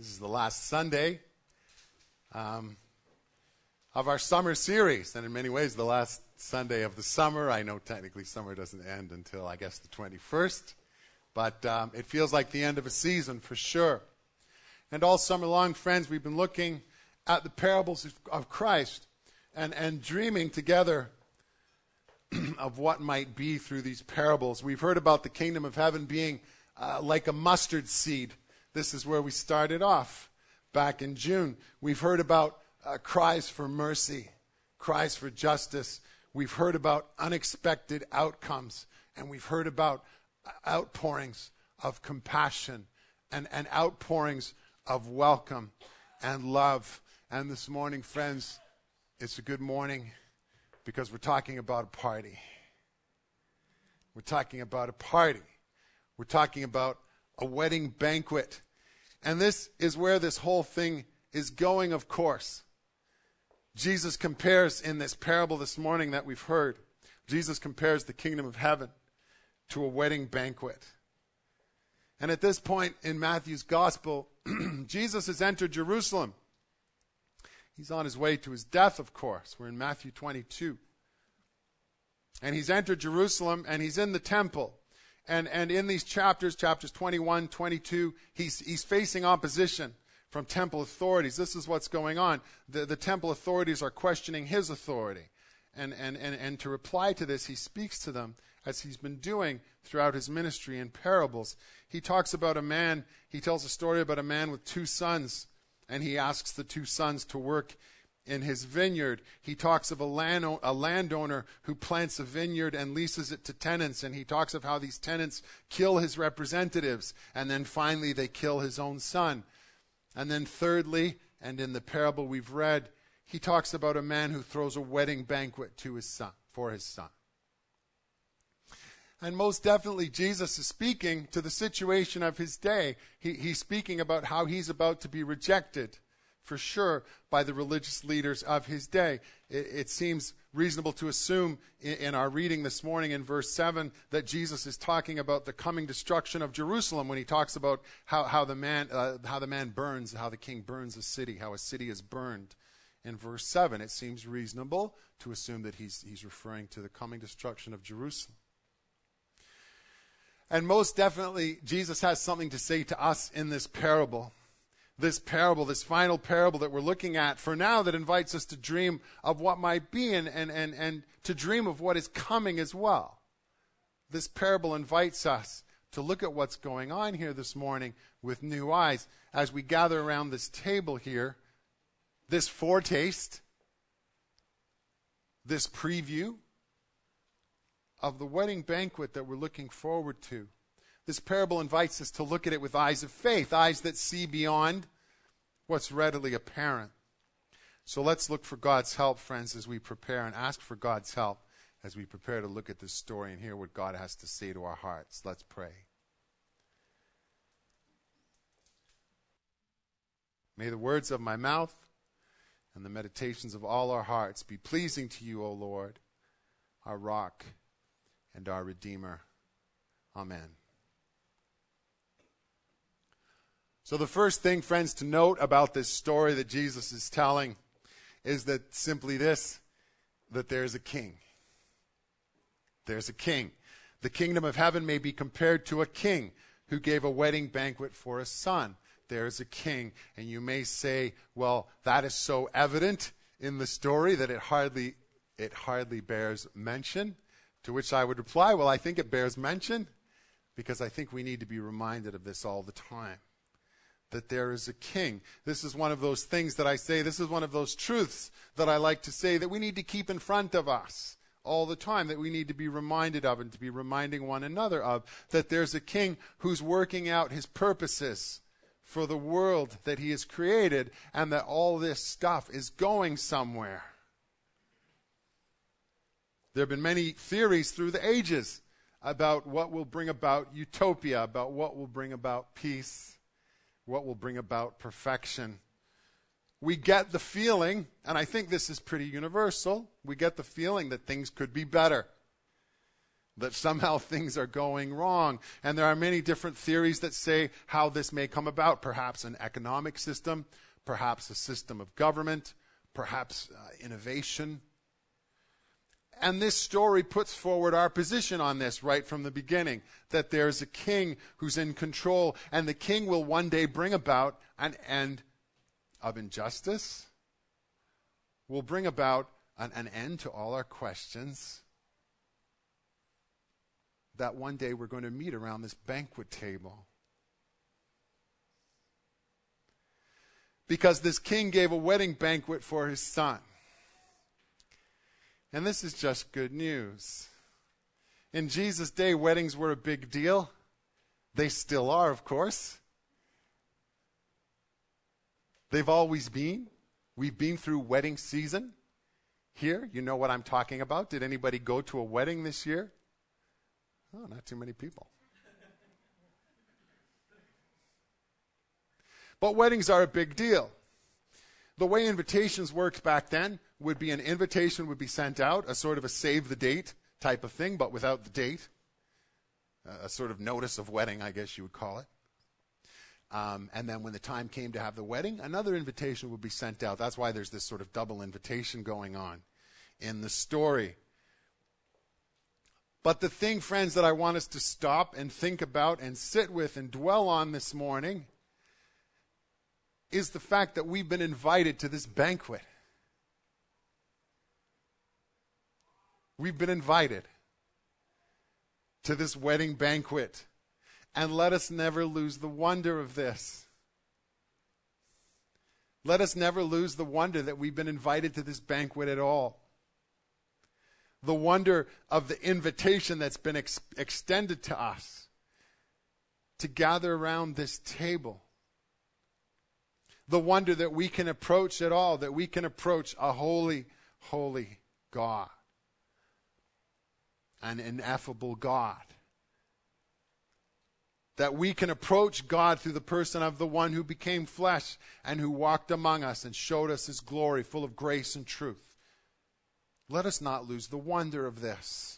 This is the last Sunday of our summer series, and in many ways the last Sunday of the summer. I know technically summer doesn't end until, I guess, the 21st, but it feels like the end of a season for sure. And all summer long, friends, we've been looking at the parables of Christ and dreaming together of what might be through these parables. We've heard about the kingdom of heaven being like a mustard seed. This is where we started off back in June. We've heard about cries for mercy, cries for justice. We've heard about unexpected outcomes, and we've heard about outpourings of compassion and outpourings of welcome and love. And this morning, friends, it's a good morning because we're talking about a party. We're talking about a party. We're talking about a wedding banquet. And this is where this whole thing is going, of course. Jesus compares in this parable this morning that we've heard, Jesus compares the kingdom of heaven to a wedding banquet. And at this point in Matthew's gospel, Jesus has entered Jerusalem. He's on his way to his death, of course. We're in Matthew 22. And he's entered Jerusalem, and he's in the temple. And in these chapters 21, 22, he's facing opposition from temple authorities. This is what's going on. The temple authorities are questioning his authority. And to reply to this, he speaks to them as he's been doing throughout his ministry in parables. He talks about a man, he tells a story about a man with two sons, and he asks the two sons to work in his vineyard. He talks of a landowner who plants a vineyard and leases it to tenants, and he talks of how these tenants kill his representatives, and then finally they kill his own son. And then thirdly, and in the parable we've read, he talks about a man who throws a wedding banquet to his son, for his son. And most definitely Jesus is speaking to the situation of his day. He's speaking about how he's about to be rejected, for sure, by the religious leaders of his day. It seems reasonable to assume in our reading this morning in verse 7 that Jesus is talking about the coming destruction of Jerusalem when he talks about how the man burns, how the king burns a city, how a city is burned. In verse 7, it seems reasonable to assume that he's referring to the coming destruction of Jerusalem. And most definitely, Jesus has something to say to us in this parable. This parable, this final parable that we're looking at for now, that invites us to dream of what might be and to dream of what is coming as well. This parable invites us to look at what's going on here this morning with new eyes as we gather around this table here, this foretaste, this preview of the wedding banquet that we're looking forward to. This parable invites us to look at it with eyes of faith, eyes that see beyond what's readily apparent. So let's look for God's help, friends, as we prepare, and ask for God's help as we prepare to look at this story and hear what God has to say to our hearts. Let's pray. May the words of my mouth and the meditations of all our hearts be pleasing to you, O Lord, our rock and our Redeemer. Amen. So the first thing, friends, to note about this story that Jesus is telling is that simply this, that there's a king. There's a king. The kingdom of heaven may be compared to a king who gave a wedding banquet for a son. There's a king. And you may say, well, that is so evident in the story that it hardly bears mention. To which I would reply, well, I think it bears mention because I think we need to be reminded of this all the time, that there is a king. This is one of those things that I say, this is one of those truths that I like to say that we need to keep in front of us all the time, that we need to be reminded of and to be reminding one another of, that there's a king who's working out his purposes for the world that he has created, and that all this stuff is going somewhere. There have been many theories through the ages about what will bring about utopia, about what will bring about peace, what will bring about perfection. We get the feeling, and I think this is pretty universal, we get the feeling that things could be better. that somehow things are going wrong. And there are many different theories that say how this may come about. Perhaps an economic system, perhaps a system of government, perhaps innovation. And this story puts forward our position on this right from the beginning, that there's a king who's in control, and the king will one day bring about an end of injustice, will bring about an end to all our questions, that one day we're going to meet around this banquet table. Because this king gave a wedding banquet for his son. And this is just good news. In Jesus' day, weddings were a big deal. They still are, of course. They've always been. We've been through wedding season here. You know what I'm talking about. Did anybody go to a wedding this year? Oh, not too many people. But weddings are a big deal. The way invitations worked back then would be an invitation would be sent out, a sort of a save the date type of thing, but without the date. A sort of notice of wedding, I guess you would call it. And then when the time came to have the wedding, another invitation would be sent out. That's why there's this sort of double invitation going on in the story. But the thing, friends, that I want us to stop and think about and sit with and dwell on this morning is the fact that we've been invited to this banquet. We've been invited to this wedding banquet. And let us never lose the wonder of this. Let us never lose the wonder that we've been invited to this banquet at all. The wonder of the invitation that's been extended to us to gather around this table. The wonder that we can approach at all, that we can approach a holy, holy God. An ineffable God. That we can approach God through the person of the one who became flesh and who walked among us and showed us his glory, full of grace and truth. Let us not lose the wonder of this.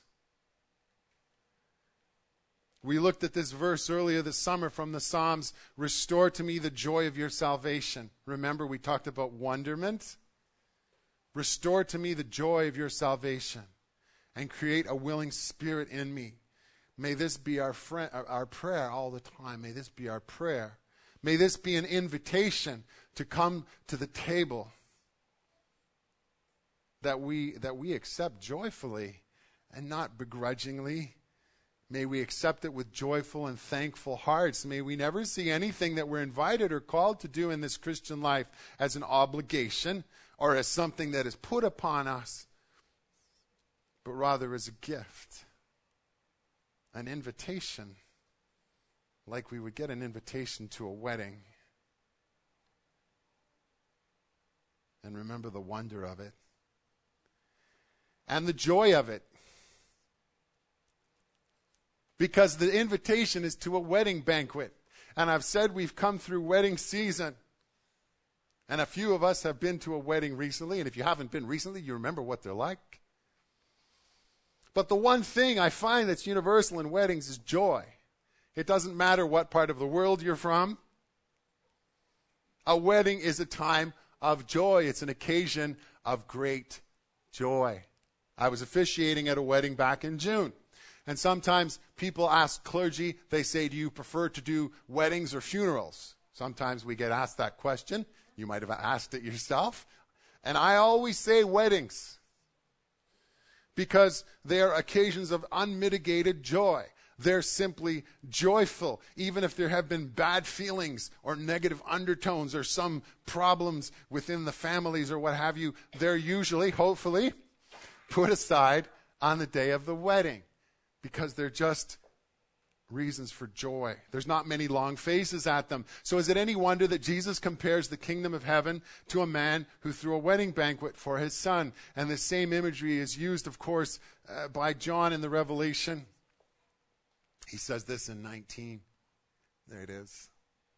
We looked at this verse earlier this summer from the Psalms, restore to me the joy of your salvation. Remember, we talked about wonderment. Restore to me the joy of your salvation and create a willing spirit in me. May this be our prayer all the time. May this be our prayer. May this be an invitation to come to the table that we accept joyfully and not begrudgingly. May we accept it with joyful and thankful hearts. May we never see anything that we're invited or called to do in this Christian life as an obligation or as something that is put upon us, but rather as a gift, an invitation, like we would get an invitation to a wedding. And remember the wonder of it. And the joy of it. Because the invitation is to a wedding banquet. And I've said we've come through wedding season. And a few of us have been to a wedding recently. And if you haven't been recently, you remember what they're like. But the one thing I find that's universal in weddings is joy. It doesn't matter what part of the world you're from. A wedding is a time of joy. It's an occasion of great joy. I was officiating at a wedding back in June. And sometimes people ask clergy, they say, do you prefer to do weddings or funerals? Sometimes we get asked that question. You might have asked it yourself. And I always say weddings. Because they are occasions of unmitigated joy. They're simply joyful. Even if there have been bad feelings or negative undertones or some problems within the families or what have you, they're usually, hopefully, put aside on the day of the wedding. Because they're just reasons for joy. There's not many long faces at them. So is it any wonder that Jesus compares the kingdom of heaven to a man who threw a wedding banquet for his son? And the same imagery is used, of course, by John in the Revelation. He says this in 19. There it is.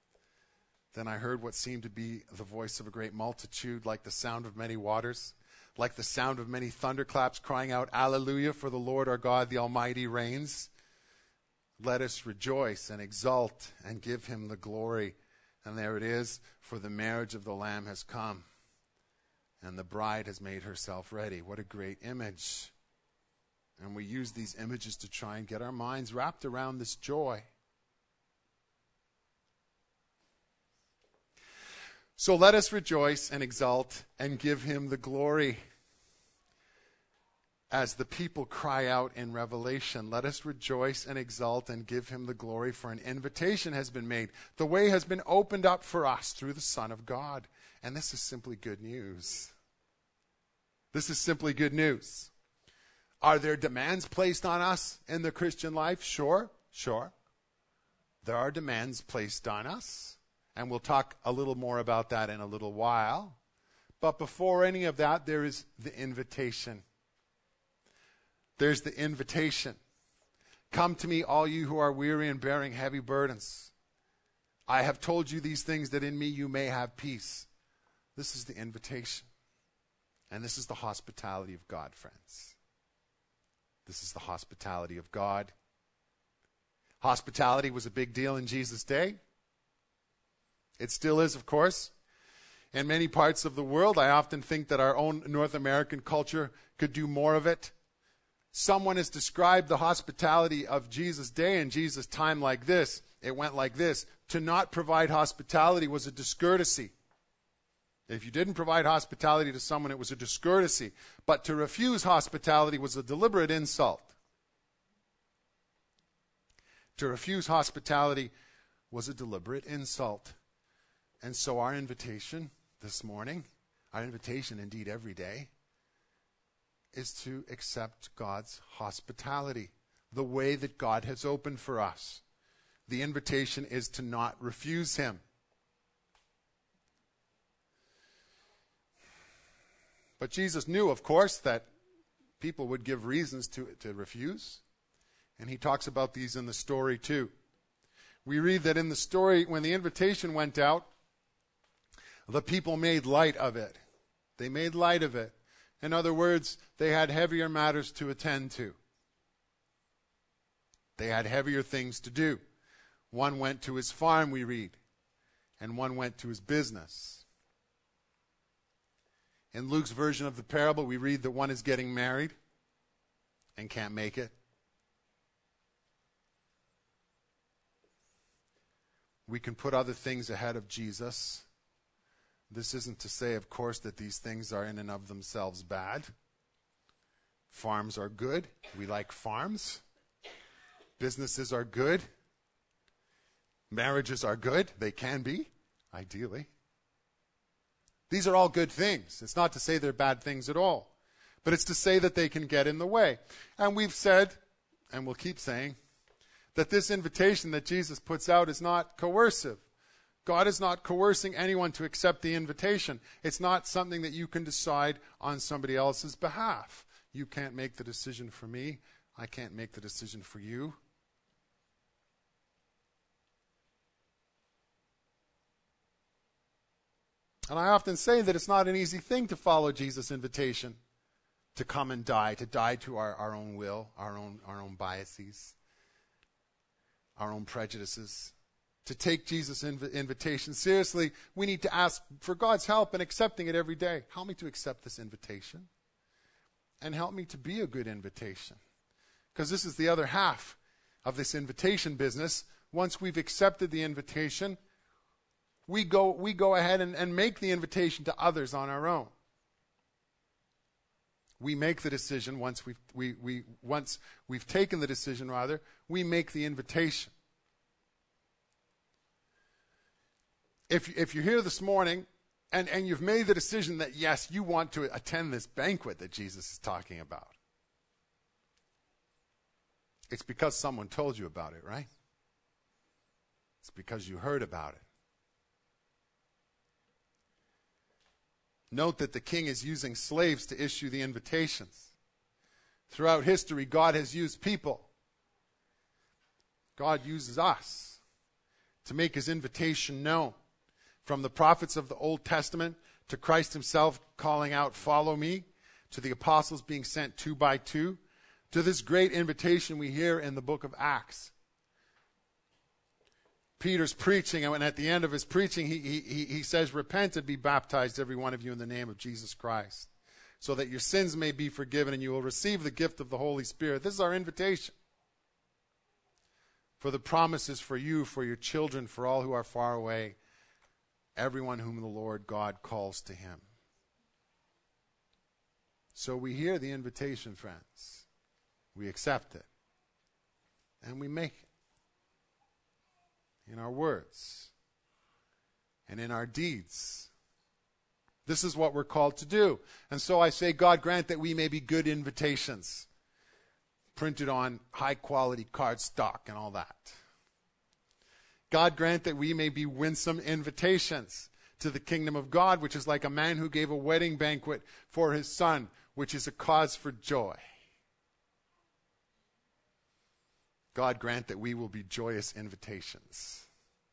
Then I heard what seemed to be the voice of a great multitude, like the sound of many waters, like the sound of many thunderclaps crying out, Alleluia, for the Lord our God, the Almighty reigns. Let us rejoice and exult and give him the glory. And there it is, for the marriage of the Lamb has come, and the bride has made herself ready. What a great image. And we use these images to try and get our minds wrapped around this joy. So let us rejoice and exult and give him the glory. As the people cry out in Revelation, let us rejoice and exult and give him the glory, for an invitation has been made. The way has been opened up for us through the Son of God. And this is simply good news. This is simply good news. Are there demands placed on us in the Christian life? Sure. There are demands placed on us. And we'll talk a little more about that in a little while. But before any of that, there is the invitation. There's the invitation. Come to me, all you who are weary and bearing heavy burdens. I have told you these things that in me you may have peace. This is the invitation. And this is the hospitality of God, friends. This is the hospitality of God. Hospitality was a big deal in Jesus' day. It still is, of course. In many parts of the world, I often think that our own North American culture could do more of it. Someone has described the hospitality of Jesus' day and Jesus' time like this. It went like this. To not provide hospitality was a discourtesy. If you didn't provide hospitality to someone, it was a discourtesy. But to refuse hospitality was a deliberate insult. To refuse hospitality was a deliberate insult. And so our invitation this morning, our invitation indeed every day, is to accept God's hospitality, the way that God has opened for us. The invitation is to not refuse him. But Jesus knew, of course, that people would give reasons to refuse. And he talks about these in the story too. We read that in the story, when the invitation went out, the people made light of it. They made light of it. In other words, they had heavier matters to attend to. They had heavier things to do. One went to his farm, we read, and one went to his business. In Luke's version of the parable, we read that one is getting married and can't make it. We can put other things ahead of Jesus. This isn't to say, of course, that these things are in and of themselves bad. Farms are good. We like farms. Businesses are good. Marriages are good. They can be, ideally. These are all good things. It's not to say they're bad things at all. But it's to say that they can get in the way. And we've said, and we'll keep saying, that this invitation that Jesus puts out is not coercive. God is not coercing anyone to accept the invitation. It's not something that you can decide on somebody else's behalf. You can't make the decision for me. I can't make the decision for you. And I often say that it's not an easy thing to follow Jesus' invitation to come and die to our own will, our own biases, our own prejudices. To take Jesus' invitation seriously, we need to ask for God's help in accepting it every day. Help me to accept this invitation. And help me to be a good invitation. Because this is the other half of this invitation business. Once we've accepted the invitation, we go ahead and make the invitation to others on our own. We make the decision once we've taken the decision, we make the invitation. If you're here this morning and you've made the decision that, yes, you want to attend this banquet that Jesus is talking about, it's because someone told you about it, right? It's because you heard about it. Note that the king is using slaves to issue the invitations. Throughout history, God has used people. God uses us to make his invitation known. From the prophets of the Old Testament to Christ himself calling out, "Follow me," to the apostles being sent 2 by 2, to this great invitation we hear in the book of Acts. Peter's preaching, and at the end of his preaching, he says, repent and be baptized, every one of you, in the name of Jesus Christ, so that your sins may be forgiven and you will receive the gift of the Holy Spirit. This is our invitation. For the promise is for you, for your children, for all who are far away, everyone whom the Lord God calls to him. So we hear the invitation, friends. We accept it. And we make it. In our words. And in our deeds. This is what we're called to do. And so I say, God grant that we may be good invitations. Printed on high quality cardstock and all that. God grant that we may be winsome invitations to the kingdom of God, which is like a man who gave a wedding banquet for his son, which is a cause for joy. God grant that we will be joyous invitations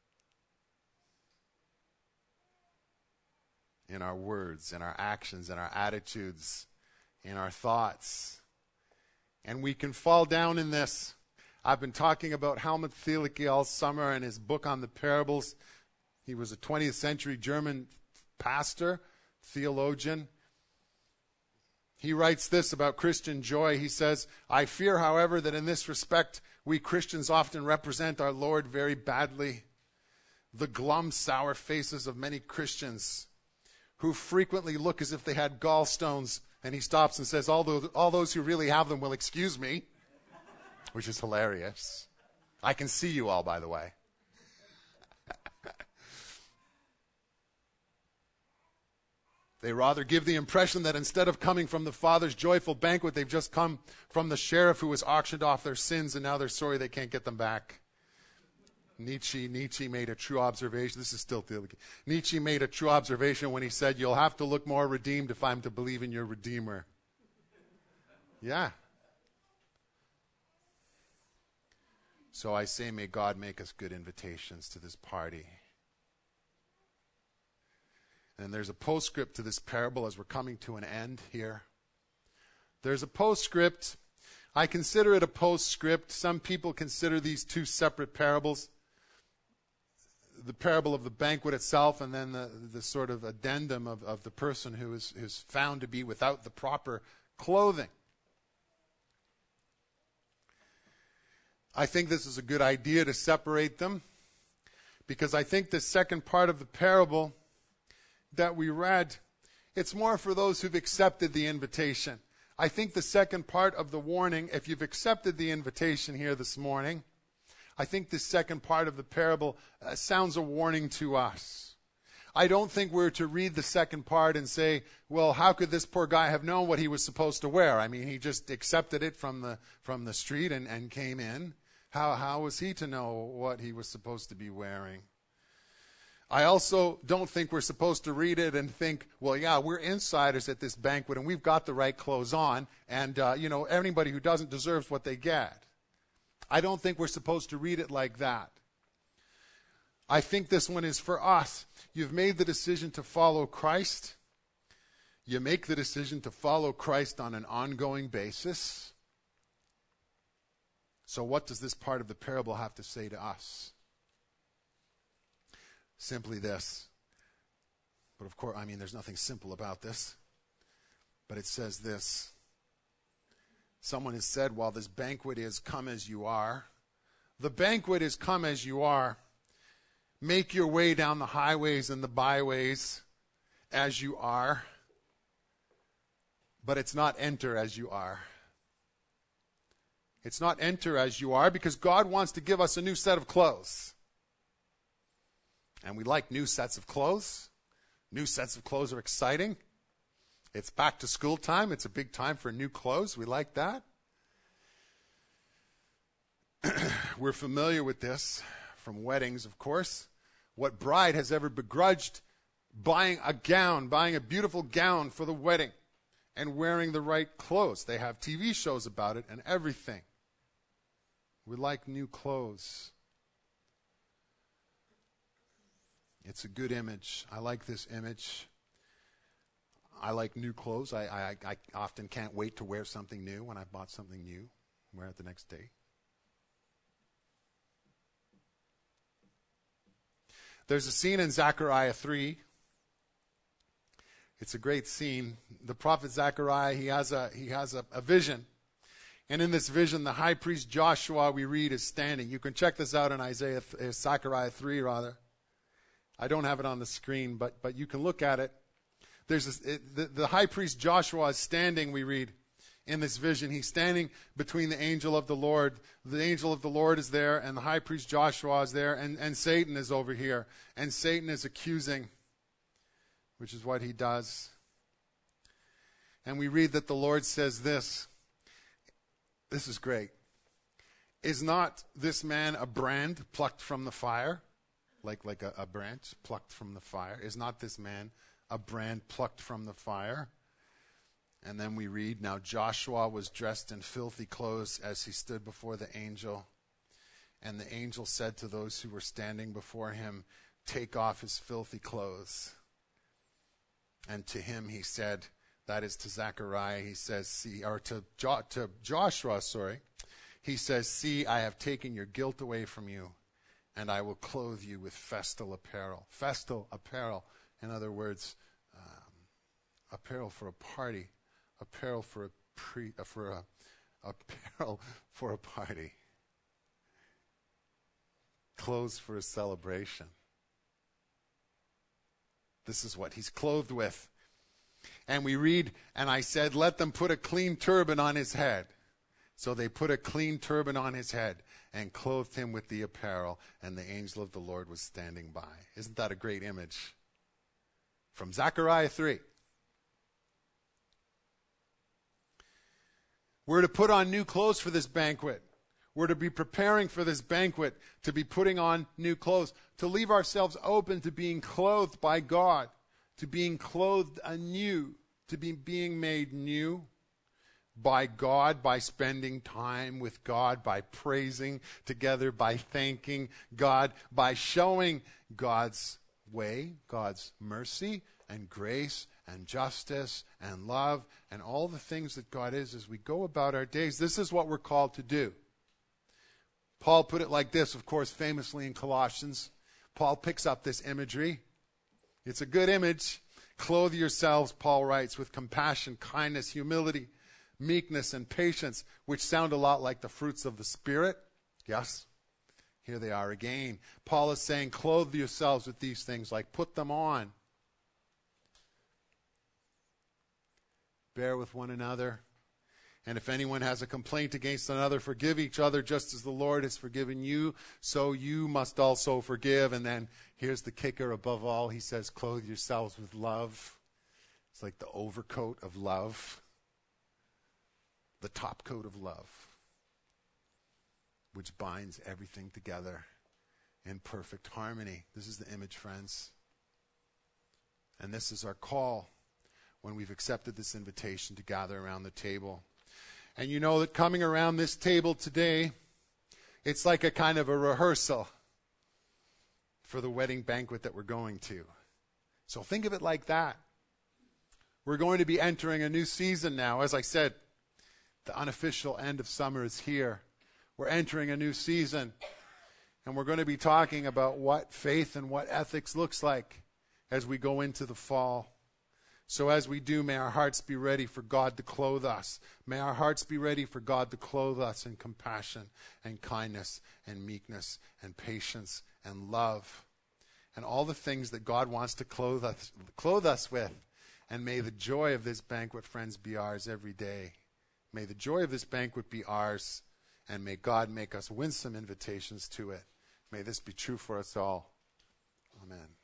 in our words, in our actions, in our attitudes, in our thoughts. And we can fall down in this. I've been talking about Helmut Thielicke all summer and his book on the parables. He was a 20th century German pastor, theologian. He writes this about Christian joy. He says, I fear, however, that in this respect, we Christians often represent our Lord very badly. The glum, sour faces of many Christians who frequently look as if they had gallstones. And he stops and says, all those who really have them will excuse me, which is hilarious. I can see you all, by the way. They rather give the impression that instead of coming from the Father's joyful banquet, they've just come from the sheriff who has auctioned off their sins and now they're sorry they can't get them back. Nietzsche made a true observation. This is still theology. Nietzsche made a true observation when he said, you'll have to look more redeemed if I'm to believe in your Redeemer. Yeah. So I say, may God make us good invitations to this party. And there's a postscript to this parable as we're coming to an end here. There's a postscript. I consider it a postscript. Some people consider these two separate parables. The parable of the banquet itself and then the sort of addendum of the person who is found to be without the proper clothing. I think this is a good idea to separate them because I think the second part of the parable that we read, it's more for those who've accepted the invitation. I think the second part of the warning, if you've accepted the invitation here this morning, I think the second part of the parable sounds a warning to us. I don't think we're to read the second part and say, well, how could this poor guy have known what he was supposed to wear? I mean, he just accepted it from the street and came in. How was he to know what he was supposed to be wearing? I also don't think we're supposed to read it and think, well, yeah, we're insiders at this banquet and we've got the right clothes on and, anybody who doesn't deserves what they get. I don't think we're supposed to read it like that. I think this one is for us. You've made the decision to follow Christ. You make the decision to follow Christ on an ongoing basis. So what does this part of the parable have to say to us? Simply this. But of course, there's nothing simple about this. But it says this. Someone has said, while this banquet is come as you are, the banquet is come as you are. Make your way down the highways and the byways as you are. But it's not enter as you are. It's not enter as you are because God wants to give us a new set of clothes. And we like new sets of clothes. New sets of clothes are exciting. It's back to school time. It's a big time for new clothes. We like that. We're familiar with this from weddings, of course. What bride has ever begrudged buying a beautiful gown for the wedding and wearing the right clothes? They have TV shows about it and everything. We like new clothes. It's a good image. I like this image. I like new clothes. I often can't wait to wear something new when I bought something new. Wear it the next day. There's a scene in Zechariah 3. It's a great scene. The prophet Zechariah, he has a vision. And in this vision, the high priest Joshua, we read, is standing. You can check this out in Zechariah 3, rather. I don't have it on the screen, but you can look at it. The high priest Joshua is standing, we read, in this vision. He's standing between the angel of the Lord. The angel of the Lord is there, and the high priest Joshua is there, and Satan is over here. And Satan is accusing, which is what he does. And we read that the Lord says this. This is great. Is not this man a brand plucked from the fire? Like a branch plucked from the fire. Is not this man a brand plucked from the fire? And then we read, now Joshua was dressed in filthy clothes as he stood before the angel. And the angel said to those who were standing before him, take off his filthy clothes. And to him he said, that is to Zechariah, he says, to Joshua, he says, see, I have taken your guilt away from you, and I will clothe you with festal apparel. Festal apparel, in other words, apparel for a party, apparel for a party, clothes for a celebration. This is what he's clothed with. And we read, and I said, let them put a clean turban on his head. So they put a clean turban on his head and clothed him with the apparel, and the angel of the Lord was standing by. Isn't that a great image? From Zechariah 3. We're to put on new clothes for this banquet. We're to be preparing for this banquet, to be putting on new clothes, to leave ourselves open to being clothed by God, to being clothed anew, to be being made new by God, by spending time with God, by praising together, by thanking God, by showing God's way, God's mercy and grace and justice and love and all the things that God is as we go about our days. This is what we're called to do. Paul put it like this, of course, famously in Colossians. Paul picks up this imagery. It's a good image. Clothe yourselves, Paul writes, with compassion, kindness, humility, meekness, and patience, which sound a lot like the fruits of the Spirit. Yes, here they are again. Paul is saying, clothe yourselves with these things, like put them on. Bear with one another. And if anyone has a complaint against another, forgive each other just as the Lord has forgiven you, so you must also forgive. And then here's the kicker above all. He says, clothe yourselves with love. It's like the overcoat of love, the top coat of love, which binds everything together in perfect harmony. This is the image, friends. And this is our call when we've accepted this invitation to gather around the table. And you know that coming around this table today, it's like a kind of a rehearsal for the wedding banquet that we're going to. So think of it like that. We're going to be entering a new season now. As I said, the unofficial end of summer is here. We're entering a new season. And we're going to be talking about what faith and what ethics looks like as we go into the fall. So as we do, may our hearts be ready for God to clothe us. May our hearts be ready for God to clothe us in compassion and kindness and meekness and patience and love and all the things that God wants to clothe us with. And may the joy of this banquet, friends, be ours every day. May the joy of this banquet be ours, and may God make us winsome invitations to it. May this be true for us all. Amen.